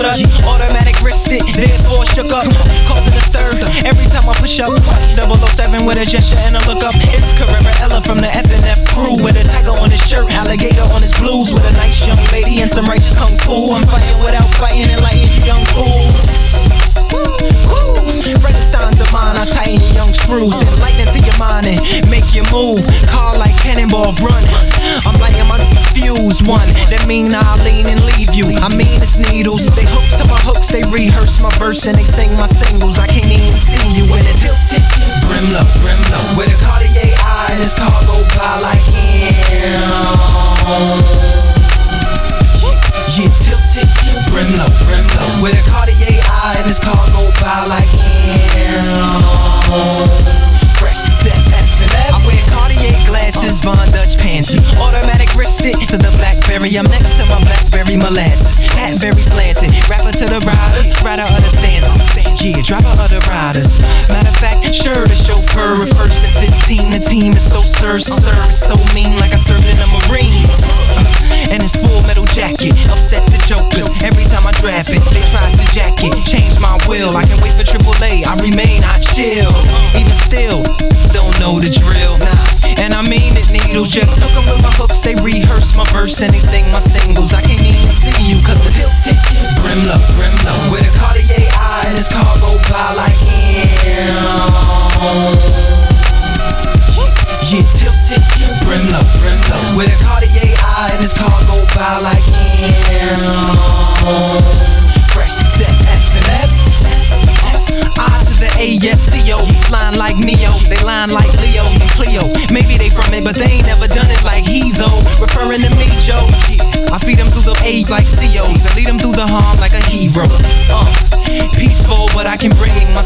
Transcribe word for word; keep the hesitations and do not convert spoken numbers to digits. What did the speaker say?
touch. Automatic wrist it, therefore shook up, causing a stir. Every time I push up, double oh seven with a gesture and a look up. It's Carrera Ella from the F N F crew, with a tiger on his shirt, alligator on his blues, with a nice young lady and some righteous kung fu. I'm fighting without fighting, enlighten you young fools. Frankenstein's of mine, I tighten your young screws, send lightning to your mind and make you move. Car like cannonball run, I'm lighting my fuse one. That mean I'll lean and leave you. I mean it's needles. They hook to my hooks, they rehearse my verse and they sing my singles. I can't even see you when it's tilted. Brimlow, Brimlow, with a Cartier eye and his car go by like him. Yeah, tilted. Brimlow, Brimlow, with a Cartier eye and his car go by like him. Fresh to death, F and F. I wear Cartier glasses, Von Dutch pants, automatic wrist it to the Blackberry. I'm next to my Blackberry molasses, hat very slanted, rapper to the riders, rider understands. Yeah, driver of the riders. Matter of fact, sure, the chauffeur at first at fifteen. The team is so stir, sir, so mean, like I served in the Marines. And his full metal jacket upset the jokers. Every time I draft it, they tries to jack it. Change my will, I can wait for triple A. I remain, I chill. Even still, don't know the drill. Nah, and I mean it, needles. Just hook 'em with my hooks, they rehearse my verse and they sing my singles. I can't even see you cause it's tilted. Brimlow, Brimlow, with a Cartier eye and his car go by like him. Yeah, tilted. Brimlow, Brimlow, with a Cartier eye and his car go by like him. Fresh to death, F and F. I to the A S C O, flying like Neo. They line like Leo and Cleo. Maybe they from it, but they ain't never done it like he though. Referring to me, Joe. I feed them through the A's like C O's and lead them through the harm like a hero. Uh, peaceful, but I can bring